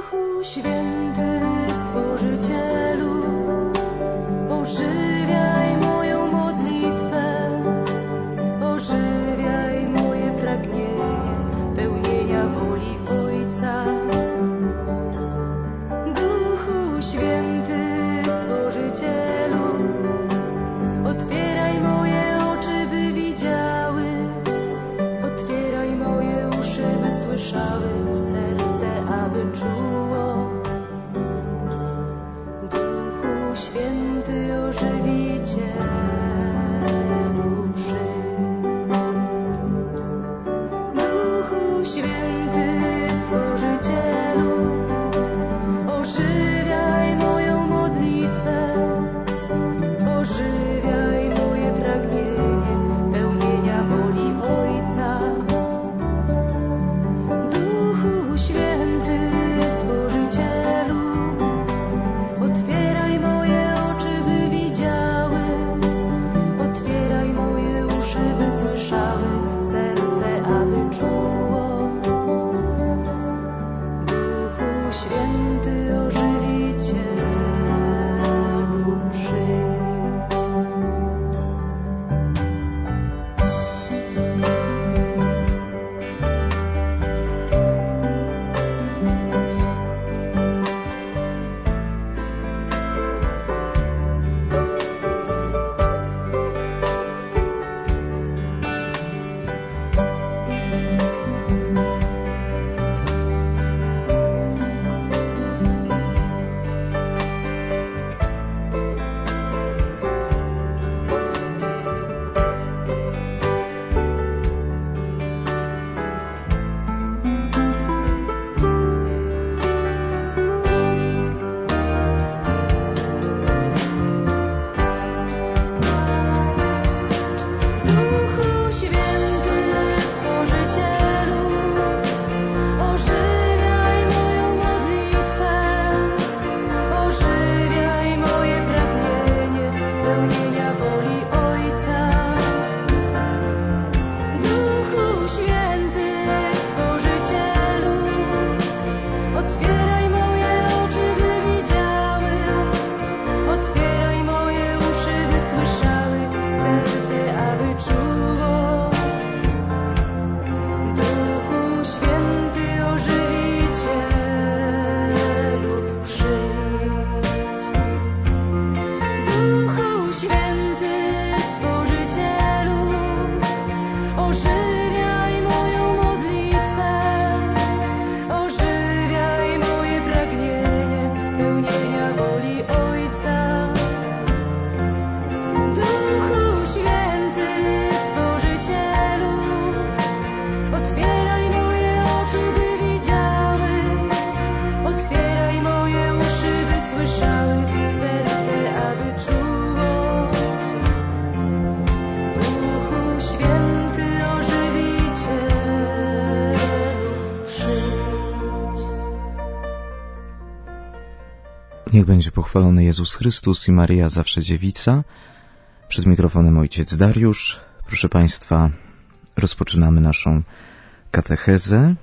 Niech będzie pochwalony Jezus Chrystus i Maryja zawsze dziewica. Przed mikrofonem ojciec Dariusz. Proszę Państwa, rozpoczynamy naszą katechezę.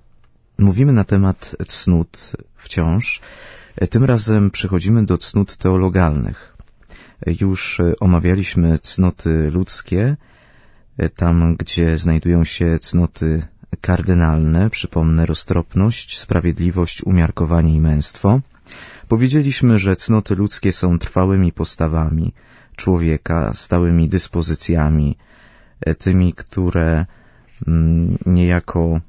Mówimy na temat cnót wciąż. Tym razem przechodzimy do cnót teologalnych. Już omawialiśmy cnoty ludzkie, tam gdzie znajdują się cnoty kardynalne, przypomnę, roztropność, sprawiedliwość, umiarkowanie i męstwo. Powiedzieliśmy, że cnoty ludzkie są trwałymi postawami człowieka, stałymi dyspozycjami, tymi, które niejako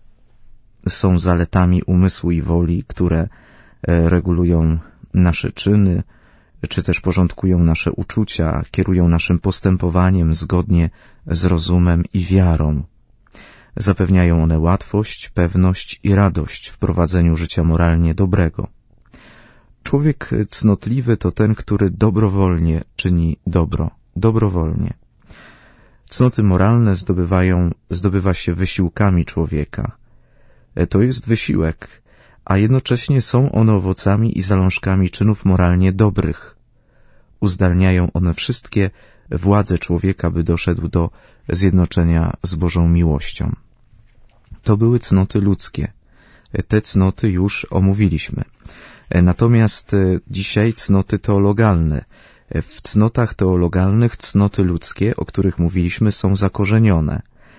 są zaletami umysłu i woli, które regulują nasze czyny, czy też porządkują nasze uczucia, kierują naszym postępowaniem zgodnie z rozumem i wiarą. Zapewniają one łatwość, pewność i radość w prowadzeniu życia moralnie dobrego. Człowiek cnotliwy to ten, który dobrowolnie czyni dobro, dobrowolnie. Cnoty moralne zdobywa się wysiłkami człowieka. To jest wysiłek, a jednocześnie są one owocami i zalążkami czynów moralnie dobrych. Uzdalniają one wszystkie władze człowieka, by doszedł do zjednoczenia z Bożą miłością. To były cnoty ludzkie. te cnoty już omówiliśmy. Natomiast dzisiaj cnoty teologalne. W cnotach teologalnych cnoty ludzkie, o których mówiliśmy, są zakorzenione.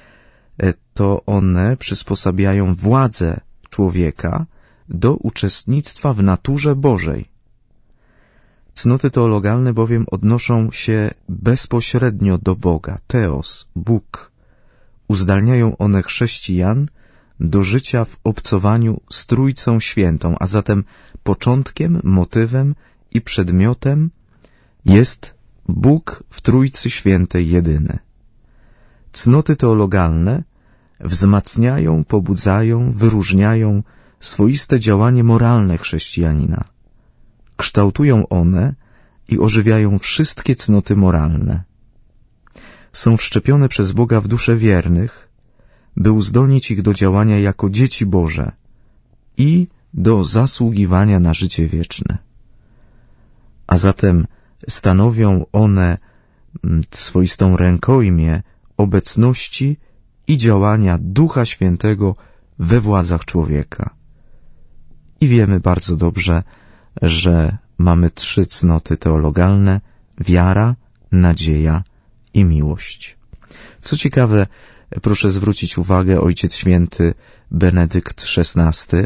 To one przysposabiają władzę człowieka do uczestnictwa w naturze Bożej. Cnoty teologalne bowiem odnoszą się bezpośrednio do Boga, Theos, Bóg. Uzdalniają one chrześcijan do życia w obcowaniu z Trójcą Świętą, a zatem początkiem, motywem i przedmiotem jest Bóg w Trójcy Świętej jedyny. Cnoty teologalne wzmacniają, pobudzają, wyróżniają swoiste działanie moralne chrześcijanina. Kształtują one i ożywiają wszystkie cnoty moralne. Są wszczepione przez Boga w dusze wiernych, by uzdolnić ich do działania jako dzieci Boże i do zasługiwania na życie wieczne. A zatem stanowią one swoistą rękojmię obecności i działania Ducha Świętego we władzach człowieka. I wiemy bardzo dobrze, że mamy 3 cnoty teologalne: wiara, nadzieja i miłość. Co ciekawe, proszę zwrócić uwagę, Ojciec Święty Benedykt XVI,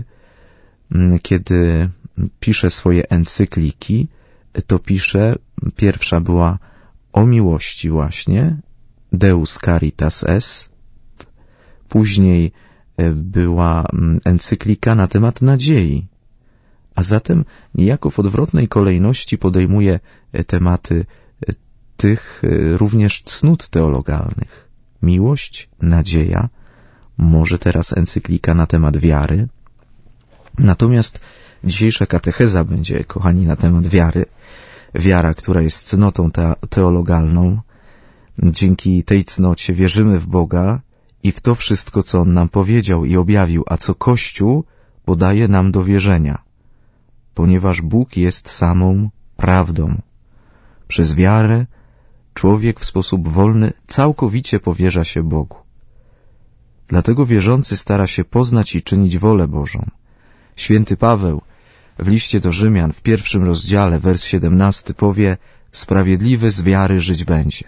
kiedy pisze swoje encykliki, to pisze, pierwsza była o miłości właśnie, Deus Caritas Est, później była encyklika na temat nadziei, a zatem niejako w odwrotnej kolejności podejmuje tematy tych również cnót teologalnych. Miłość, nadzieja, może teraz encyklika na temat wiary. Natomiast dzisiejsza katecheza będzie, kochani, na temat wiary. Wiara, która jest cnotą teologalną. Dzięki tej cnocie wierzymy w Boga i w to wszystko, co On nam powiedział i objawił, a co Kościół podaje nam do wierzenia, ponieważ Bóg jest samą prawdą. Przez wiarę człowiek w sposób wolny całkowicie powierza się Bogu. Dlatego wierzący stara się poznać i czynić wolę Bożą. Święty Paweł w liście do Rzymian w 1 rozdziale, wers 17 powie: sprawiedliwy z wiary żyć będzie.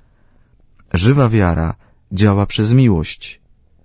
Żywa wiara działa przez miłość.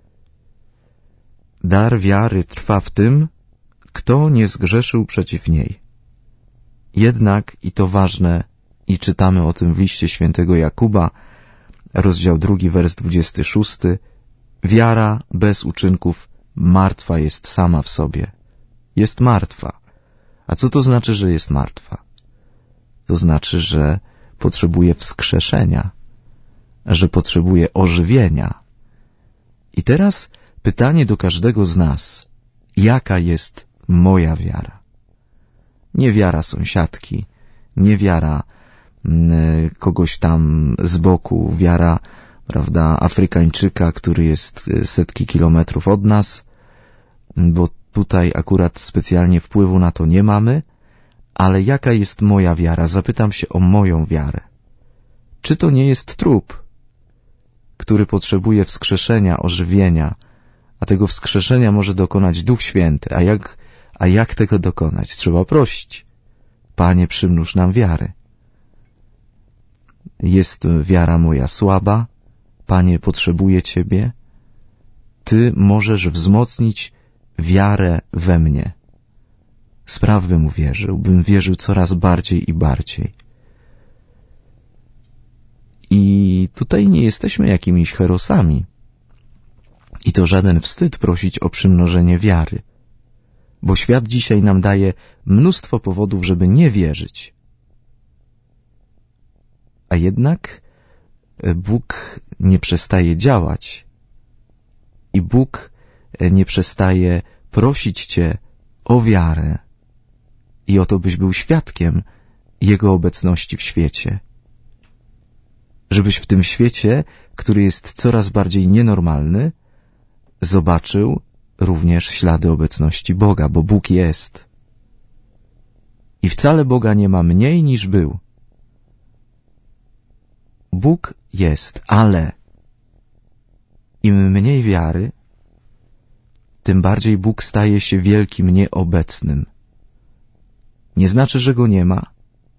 Dar wiary trwa w tym, kto nie zgrzeszył przeciw niej. Jednak, i to ważne, i czytamy o tym w liście świętego Jakuba, rozdział 2, wers 26, wiara bez uczynków martwa jest sama w sobie. Jest martwa. A co to znaczy, że jest martwa? To znaczy, że potrzebuje wskrzeszenia, że potrzebuje ożywienia. I teraz pytanie do każdego z nas: jaka jest moja wiara? Nie wiara sąsiadki, nie wiara kogoś tam z boku, wiara, prawda, Afrykańczyka, który jest setki kilometrów od nas, bo tutaj akurat specjalnie wpływu na to nie mamy, ale jaka jest moja wiara? Zapytam się o moją wiarę. Czy to nie jest trup, który potrzebuje wskrzeszenia, ożywienia, a tego wskrzeszenia może dokonać Duch Święty? A jak tego dokonać? Trzeba prosić: Panie, przymnóż nam wiary. Jest wiara moja słaba, Panie, potrzebuję Ciebie. Ty możesz wzmocnić wiarę we mnie. Spraw, bym wierzył coraz bardziej i bardziej. I tutaj nie jesteśmy jakimiś herosami. I to żaden wstyd prosić o przymnożenie wiary, bo świat dzisiaj nam daje mnóstwo powodów, żeby nie wierzyć. A jednak Bóg nie przestaje działać i Bóg nie przestaje prosić Cię o wiarę i o to, byś był świadkiem Jego obecności w świecie. Żebyś w tym świecie, który jest coraz bardziej nienormalny, zobaczył również ślady obecności Boga, bo Bóg jest. I wcale Boga nie ma mniej niż był. Bóg jest, ale im mniej wiary, tym bardziej Bóg staje się wielkim, nieobecnym. Nie znaczy, że Go nie ma,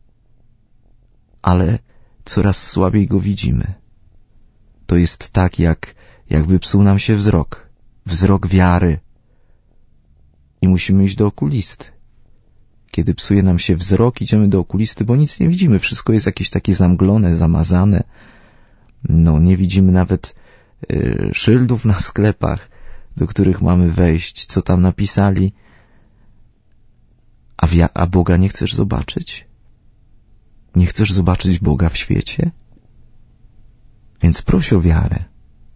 ale coraz słabiej Go widzimy. To jest tak, jakby psuł nam się wzrok wiary i musimy iść do okulisty. Kiedy psuje nam się wzrok, idziemy do okulisty, bo nic nie widzimy. Wszystko jest jakieś takie zamglone, zamazane. Nie widzimy nawet szyldów na sklepach, do których mamy wejść, co tam napisali. A Boga nie chcesz zobaczyć? Nie chcesz zobaczyć Boga w świecie? Więc proś o wiarę.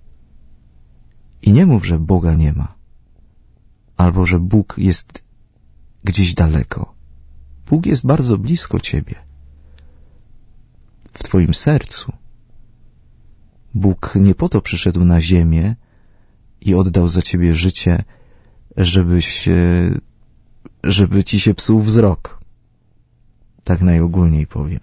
I nie mów, że Boga nie ma. Albo, że Bóg jest gdzieś daleko. Bóg jest bardzo blisko ciebie. W twoim sercu. Bóg nie po to przyszedł na ziemię i oddał za ciebie życie, żeby ci się psuł wzrok. Tak najogólniej powiem.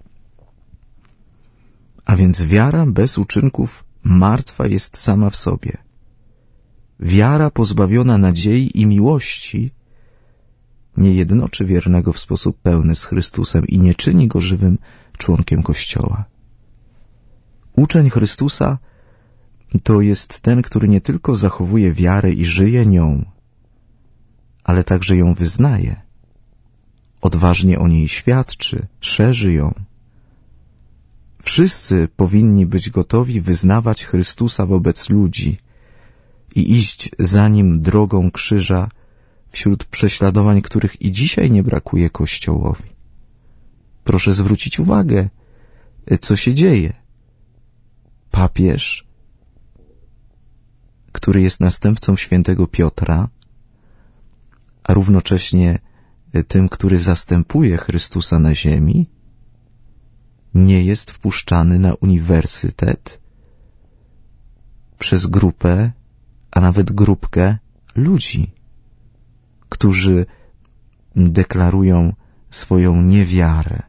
A więc wiara bez uczynków martwa jest sama w sobie. Wiara pozbawiona nadziei i miłości nie jednoczy wiernego w sposób pełny z Chrystusem i nie czyni go żywym członkiem Kościoła. Uczeń Chrystusa to jest ten, który nie tylko zachowuje wiarę i żyje nią, ale także ją wyznaje, odważnie o niej świadczy, szerzy ją. Wszyscy powinni być gotowi wyznawać Chrystusa wobec ludzi i iść za Nim drogą krzyża wśród prześladowań, których i dzisiaj nie brakuje Kościołowi. Proszę zwrócić uwagę, co się dzieje. Papież, który jest następcą świętego Piotra, a równocześnie tym, który zastępuje Chrystusa na ziemi, nie jest wpuszczany na uniwersytet przez grupę, a nawet grupkę ludzi, którzy deklarują swoją niewiarę.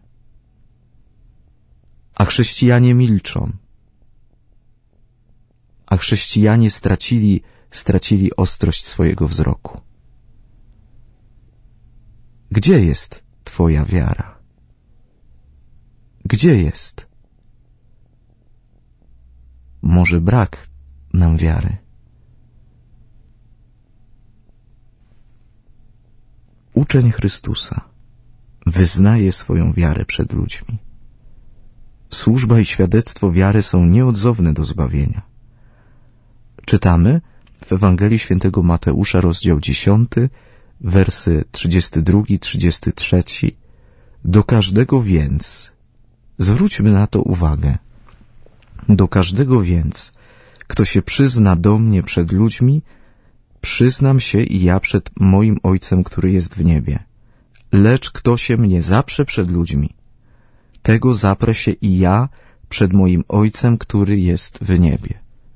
A chrześcijanie milczą. A chrześcijanie stracili ostrość swojego wzroku. Gdzie jest twoja wiara? Gdzie jest? Może brak nam wiary. Uczeń Chrystusa wyznaje swoją wiarę przed ludźmi. Służba i świadectwo wiary są nieodzowne do zbawienia. Czytamy w Ewangelii Świętego Mateusza, rozdział 10, wersy 32-33. Do każdego więc, zwróćmy na to uwagę, do każdego więc, kto się przyzna do mnie przed ludźmi, przyznam się i ja przed moim Ojcem, który jest w niebie. Lecz kto się mnie zaprze przed ludźmi, tego zaprę się i ja przed moim Ojcem, który jest w niebie.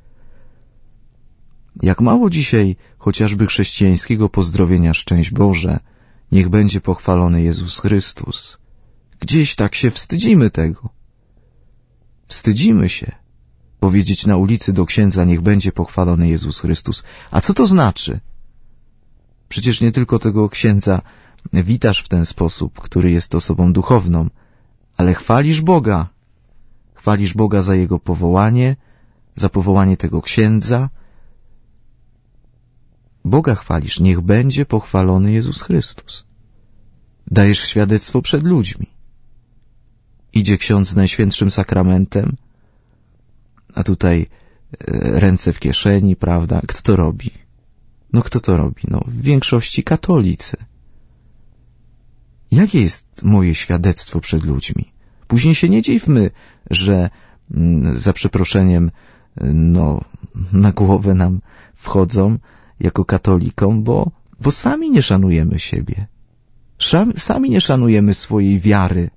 Jak mało dzisiaj chociażby chrześcijańskiego pozdrowienia Szczęść Boże, niech będzie pochwalony Jezus Chrystus. Gdzieś tak się wstydzimy tego. Wstydzimy się powiedzieć na ulicy do księdza, niech będzie pochwalony Jezus Chrystus. A co to znaczy? Przecież nie tylko tego księdza witasz w ten sposób, który jest osobą duchowną, ale chwalisz Boga. Chwalisz Boga za Jego powołanie, za powołanie tego księdza. Boga chwalisz, niech będzie pochwalony Jezus Chrystus. Dajesz świadectwo przed ludźmi. Idzie ksiądz z Najświętszym Sakramentem, a tutaj ręce w kieszeni, prawda? Kto to robi? Kto to robi? W większości katolicy. Jakie jest moje świadectwo przed ludźmi? Później się nie dziwmy, że za przeproszeniem na głowę nam wchodzą jako katolikom, bo sami nie szanujemy siebie. Sami nie szanujemy swojej wiary.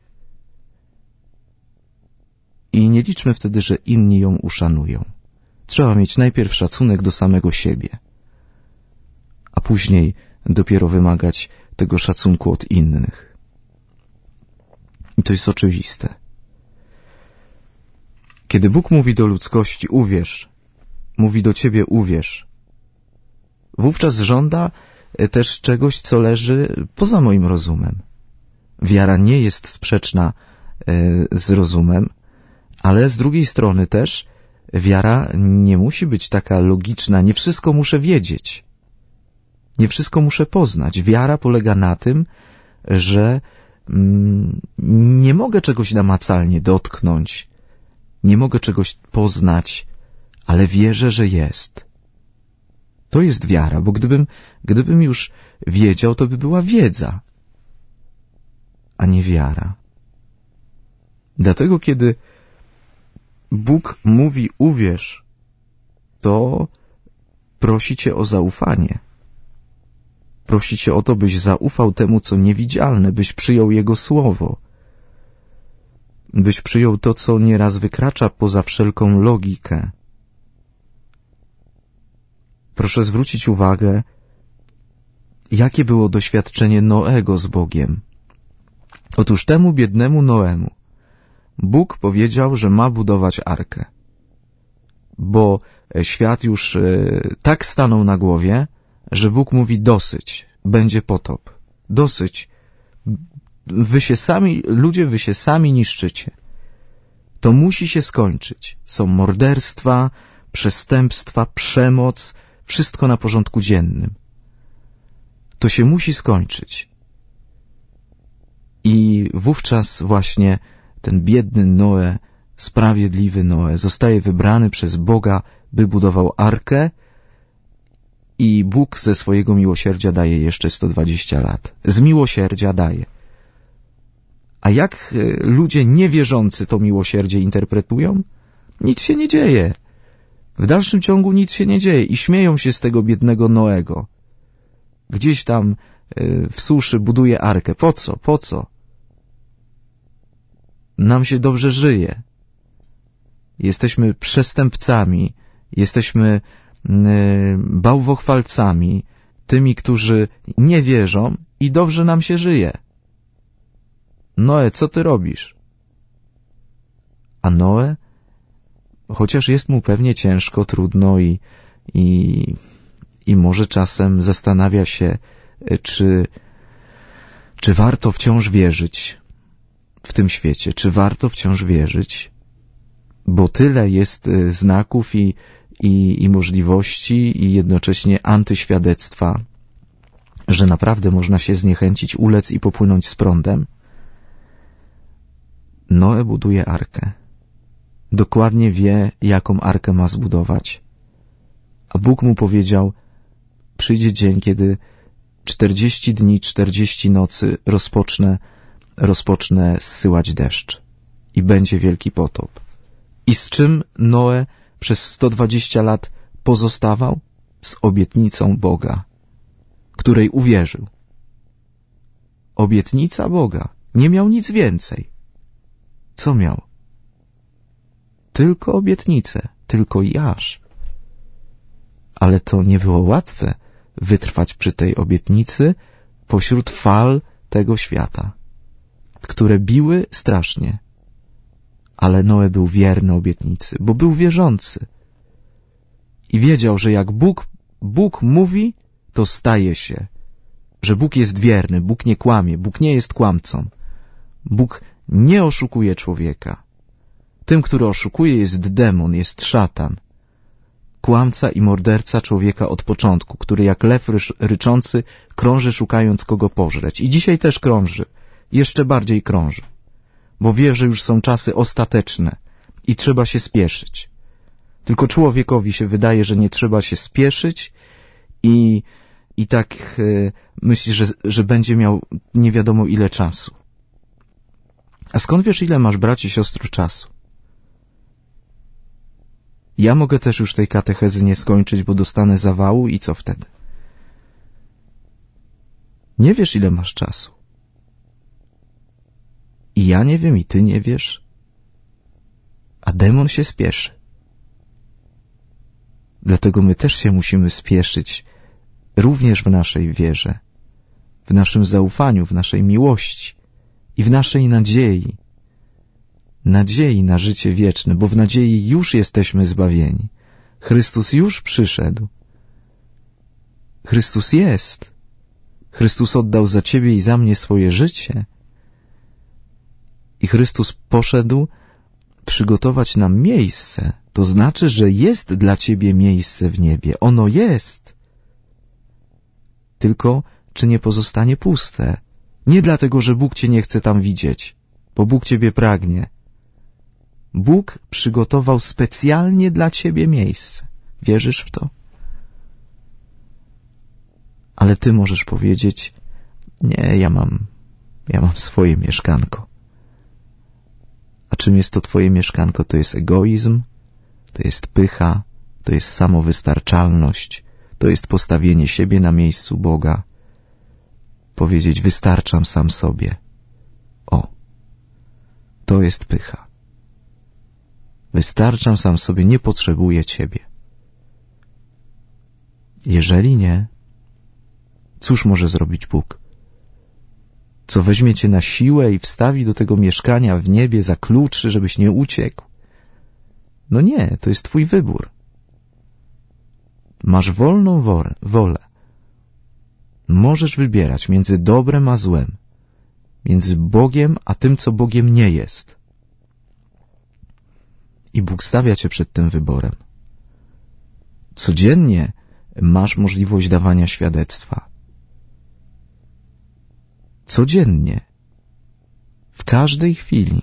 I nie liczmy wtedy, że inni ją uszanują. Trzeba mieć najpierw szacunek do samego siebie, a później dopiero wymagać tego szacunku od innych. I to jest oczywiste. Kiedy Bóg mówi do ludzkości, uwierz, mówi do ciebie, uwierz, wówczas żąda też czegoś, co leży poza moim rozumem. Wiara nie jest sprzeczna z rozumem, ale z drugiej strony też wiara nie musi być taka logiczna. Nie wszystko muszę wiedzieć. Nie wszystko muszę poznać. Wiara polega na tym, że nie mogę czegoś namacalnie dotknąć, nie mogę czegoś poznać, ale wierzę, że jest. To jest wiara, bo gdybym już wiedział, to by była wiedza, a nie wiara. Dlatego, kiedy Bóg mówi uwierz, to prosi cię o zaufanie. Prosi cię o to, byś zaufał temu, co niewidzialne, byś przyjął Jego słowo, byś przyjął to, co nieraz wykracza poza wszelką logikę. Proszę zwrócić uwagę, jakie było doświadczenie Noego z Bogiem. Otóż temu biednemu Noemu Bóg powiedział, że ma budować arkę, bo świat już tak stanął na głowie, że Bóg mówi dosyć, będzie potop, dosyć, ludzie wy się sami niszczycie. To musi się skończyć. Są morderstwa, przestępstwa, przemoc, wszystko na porządku dziennym. To się musi skończyć. I wówczas właśnie ten biedny Noe, sprawiedliwy Noe, zostaje wybrany przez Boga, by budował arkę, i Bóg ze swojego miłosierdzia daje jeszcze 120 lat. Z miłosierdzia daje. A jak ludzie niewierzący to miłosierdzie interpretują? Nic się nie dzieje. W dalszym ciągu nic się nie dzieje i śmieją się z tego biednego Noego. Gdzieś tam w suszy buduje arkę. Po co? Po co? Nam się dobrze żyje. Jesteśmy przestępcami, jesteśmy bałwochwalcami, tymi, którzy nie wierzą i dobrze nam się żyje. Noe, co ty robisz? A Noe, chociaż jest mu pewnie ciężko, trudno i może czasem zastanawia się, czy warto wciąż wierzyć w tym świecie, czy warto wciąż wierzyć, bo tyle jest znaków i możliwości i jednocześnie antyświadectwa, że naprawdę można się zniechęcić, ulec i popłynąć z prądem. Noe buduje arkę. Dokładnie wie, jaką arkę ma zbudować. A Bóg mu powiedział, przyjdzie dzień, kiedy 40 dni, 40 nocy rozpocznę zsyłać deszcz i będzie wielki potop. I z czym Noe przez 120 lat pozostawał? Z obietnicą Boga, której uwierzył. Obietnica Boga. Nie miał nic więcej. Co miał? Tylko obietnicę, tylko i aż. Ale to nie było łatwe wytrwać przy tej obietnicy pośród fal tego świata, które biły strasznie. Ale Noe był wierny obietnicy, bo był wierzący. I wiedział, że jak Bóg mówi, to staje się. Że Bóg jest wierny, Bóg nie kłamie, Bóg nie jest kłamcą. Bóg nie oszukuje człowieka. Tym, który oszukuje, jest demon, jest szatan. Kłamca i morderca człowieka od początku, który jak lew ryczący krąży, szukając kogo pożreć. I dzisiaj też krąży. Jeszcze bardziej krąży. Bo wie, że już są czasy ostateczne i trzeba się spieszyć. Tylko człowiekowi się wydaje, że nie trzeba się spieszyć i tak myśli, że będzie miał nie wiadomo ile czasu. A skąd wiesz, ile masz, braci i siostry, czasu? Ja mogę też już tej katechezy nie skończyć, bo dostanę zawału i co wtedy? Nie wiesz, ile masz czasu. I ja nie wiem, i ty nie wiesz. A demon się spieszy. Dlatego my też się musimy spieszyć, również w naszej wierze, w naszym zaufaniu, w naszej miłości i w naszej nadziei. Nadziei na życie wieczne, bo w nadziei już jesteśmy zbawieni. Chrystus już przyszedł. Chrystus jest. Chrystus oddał za ciebie i za mnie swoje życie. I Chrystus poszedł przygotować nam miejsce. To znaczy, że jest dla ciebie miejsce w niebie. Ono jest. Tylko czy nie pozostanie puste? Nie dlatego, że Bóg cię nie chce tam widzieć, bo Bóg ciebie pragnie. Bóg przygotował specjalnie dla ciebie miejsce. Wierzysz w to? Ale ty możesz powiedzieć, nie, ja mam swoje mieszkanko. A czym jest to twoje mieszkanko? To jest egoizm, to jest pycha, to jest samowystarczalność, to jest postawienie siebie na miejscu Boga. Powiedzieć, wystarczam sam sobie. O, to jest pycha. Wystarczam sam sobie, nie potrzebuję ciebie. Jeżeli nie, cóż może zrobić Bóg? Co weźmie cię na siłę i wstawi do tego mieszkania w niebie za klucz, żebyś nie uciekł? No nie, to jest twój wybór. Masz wolną wolę. Możesz wybierać między dobrem a złem, między Bogiem a tym, co Bogiem nie jest. I Bóg stawia cię przed tym wyborem. Codziennie masz możliwość dawania świadectwa. Codziennie. W każdej chwili.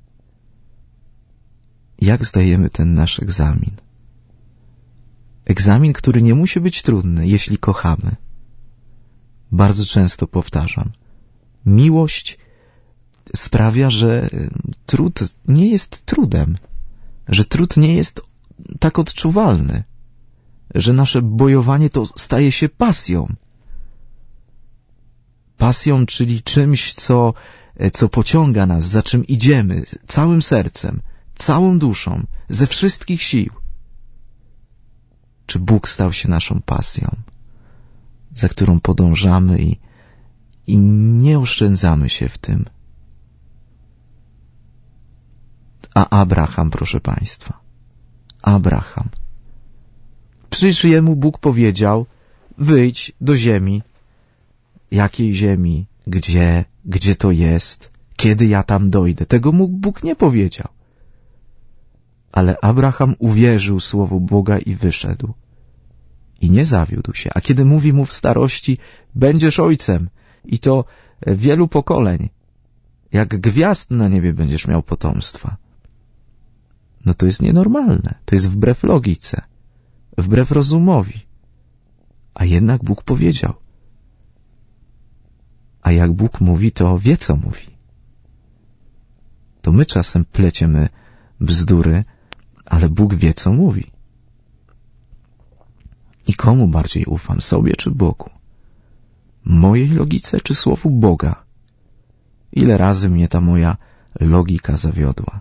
Jak zdajemy ten nasz egzamin? Egzamin, który nie musi być trudny, jeśli kochamy. Bardzo często powtarzam. Miłość sprawia, że trud nie jest trudem. Że trud nie jest tak odczuwalny. Że nasze bojowanie to staje się pasją. Pasją, czyli czymś, co pociąga nas, za czym idziemy, całym sercem, całą duszą, ze wszystkich sił. Czy Bóg stał się naszą pasją, za którą podążamy i nie oszczędzamy się w tym? A Abraham, proszę Państwa, Abraham. Przecież jemu Bóg powiedział, wyjdź do ziemi. Jakiej ziemi? Gdzie to jest? Kiedy ja tam dojdę? Tego mu Bóg nie powiedział. Ale Abraham uwierzył słowu Boga i wyszedł. I nie zawiódł się. A kiedy mówi mu w starości, będziesz ojcem i to wielu pokoleń, jak gwiazd na niebie będziesz miał potomstwa. No to jest nienormalne. To jest wbrew logice, wbrew rozumowi. A jednak Bóg powiedział. A jak Bóg mówi, to wie, co mówi. To my czasem pleciemy bzdury, ale Bóg wie, co mówi. I komu bardziej ufam, sobie czy Bogu? Mojej logice czy słowu Boga? Ile razy mnie ta moja logika zawiodła?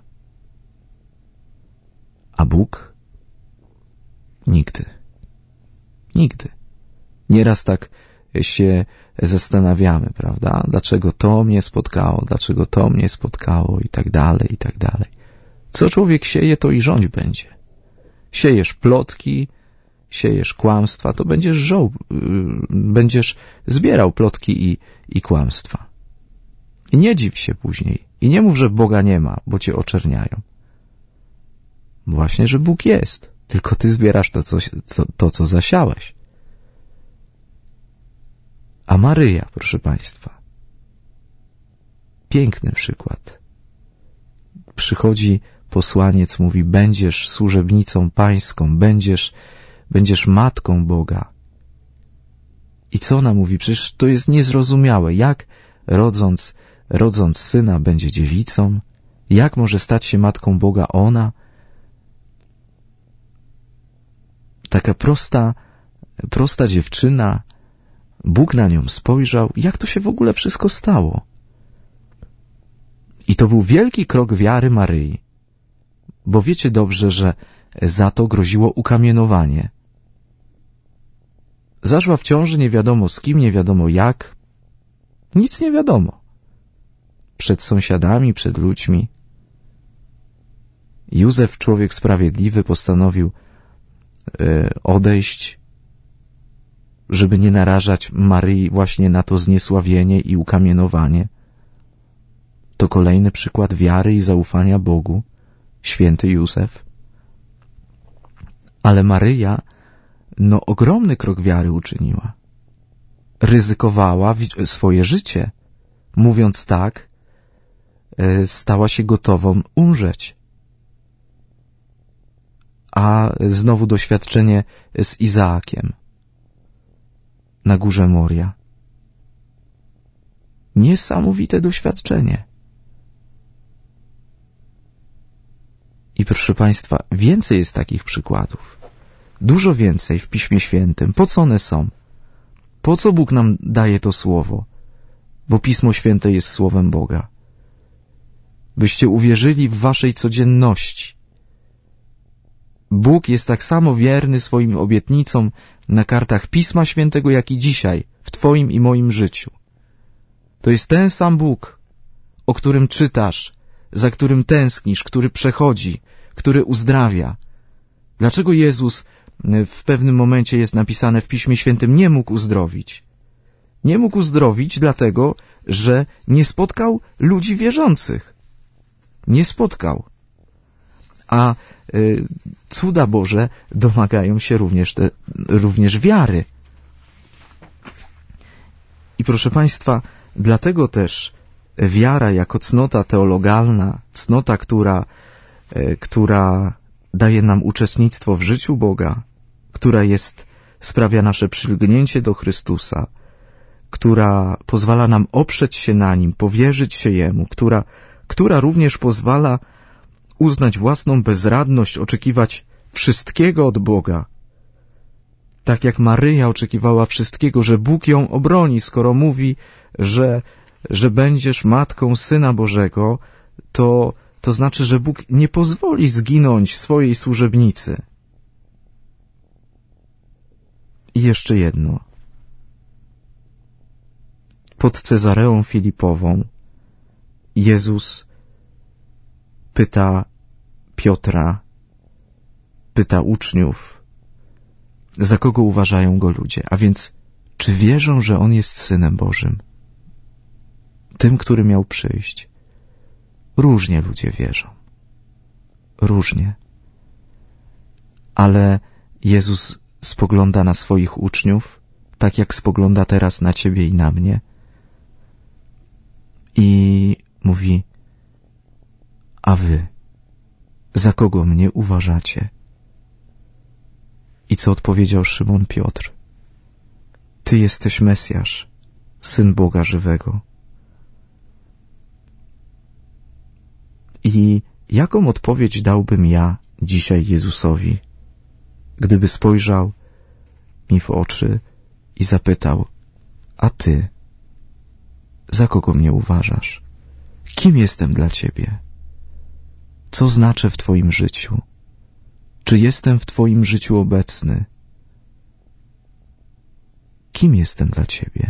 A Bóg? Nigdy. Nigdy. Nieraz tak się zastanawiamy, prawda? Dlaczego to mnie spotkało, dlaczego to mnie spotkało i tak dalej, i tak dalej. Co człowiek sieje, to i rządź będzie. Siejesz plotki, siejesz kłamstwa, to będziesz zbierał plotki i kłamstwa. I nie dziw się później. I nie mów, że Boga nie ma, bo cię oczerniają. Właśnie, że Bóg jest. Tylko ty zbierasz to, co zasiałeś. A Maryja, proszę Państwa, piękny przykład. Przychodzi posłaniec, mówi, będziesz służebnicą pańską, będziesz matką Boga. I co ona mówi? Przecież to jest niezrozumiałe. Jak rodząc syna będzie dziewicą? Jak może stać się matką Boga ona? Taka prosta dziewczyna, Bóg na nią spojrzał. Jak to się w ogóle wszystko stało? I to był wielki krok wiary Maryi. Bo wiecie dobrze, że za to groziło ukamienowanie. Zaszła w ciąży nie wiadomo z kim, nie wiadomo jak. Nic nie wiadomo. Przed sąsiadami, przed ludźmi. Józef, człowiek sprawiedliwy, postanowił odejść żeby nie narażać Maryi właśnie na to zniesławienie i ukamienowanie. To kolejny przykład wiary i zaufania Bogu, święty Józef. Ale Maryja, ogromny krok wiary uczyniła. Ryzykowała swoje życie. Mówiąc tak, stała się gotową umrzeć. A znowu doświadczenie z Izaakiem na górze Moria. Niesamowite doświadczenie. I proszę Państwa, więcej jest takich przykładów. Dużo więcej w Piśmie Świętym. Po co one są? Po co Bóg nam daje to Słowo? Bo Pismo Święte jest Słowem Boga. Byście uwierzyli w waszej codzienności. Bóg jest tak samo wierny swoim obietnicom na kartach Pisma Świętego, jak i dzisiaj, w twoim i moim życiu. To jest ten sam Bóg, o którym czytasz, za którym tęsknisz, który przechodzi, który uzdrawia. Dlaczego Jezus w pewnym momencie jest napisane w Piśmie Świętym nie mógł uzdrowić? Nie mógł uzdrowić dlatego, że nie spotkał ludzi wierzących. Nie spotkał. A cuda Boże domagają się również wiary. I proszę Państwa, dlatego też wiara jako cnota teologalna, cnota, która daje nam uczestnictwo w życiu Boga, która sprawia nasze przylgnięcie do Chrystusa, która pozwala nam oprzeć się na Nim, powierzyć się Jemu, która również pozwala uznać własną bezradność, oczekiwać wszystkiego od Boga. Tak jak Maryja oczekiwała wszystkiego, że Bóg ją obroni, skoro mówi, że będziesz matką Syna Bożego, to znaczy, że Bóg nie pozwoli zginąć swojej służebnicy. I jeszcze jedno. Pod Cezareą Filipową Jezus pyta Piotra, pyta uczniów, za kogo uważają Go ludzie, a więc czy wierzą, że On jest Synem Bożym? Tym, który miał przyjść. Różnie ludzie wierzą. Różnie. Ale Jezus spogląda na swoich uczniów, tak jak spogląda teraz na ciebie i na mnie. I mówi, a wy, za kogo mnie uważacie? I co odpowiedział Szymon Piotr? Ty jesteś Mesjasz, Syn Boga żywego. I jaką odpowiedź dałbym ja dzisiaj Jezusowi, gdyby spojrzał mi w oczy i zapytał, a ty, za kogo mnie uważasz? Kim jestem dla ciebie? Co znaczę w twoim życiu? Czy jestem w twoim życiu obecny? Kim jestem dla ciebie?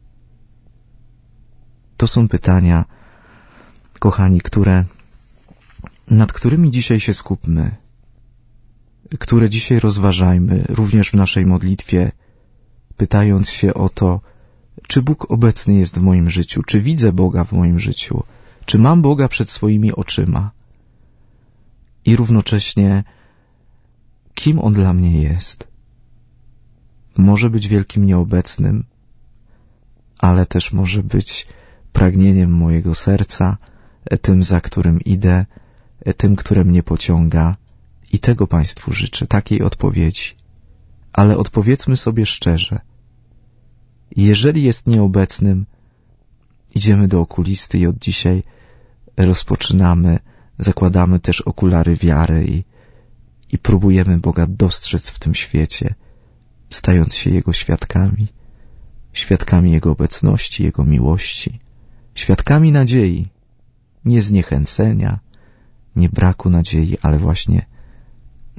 To są pytania, kochani, nad którymi dzisiaj się skupmy, które dzisiaj rozważajmy, również w naszej modlitwie, pytając się o to, czy Bóg obecny jest w moim życiu, czy widzę Boga w moim życiu, czy mam Boga przed swoimi oczyma i równocześnie kim On dla mnie jest. Może być wielkim nieobecnym, ale też może być pragnieniem mojego serca, tym, za którym idę, tym, które mnie pociąga. I tego Państwu życzę, takiej odpowiedzi. Ale odpowiedzmy sobie szczerze. Jeżeli jest nieobecnym, idziemy do okulisty i od dzisiaj rozpoczynamy, zakładamy też okulary wiary i próbujemy Boga dostrzec w tym świecie, stając się Jego świadkami Jego obecności, Jego miłości, świadkami nadziei, nie zniechęcenia, nie braku nadziei, ale właśnie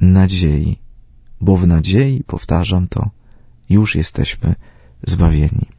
nadziei, bo w nadziei, powtarzam to, już jesteśmy zbawieni.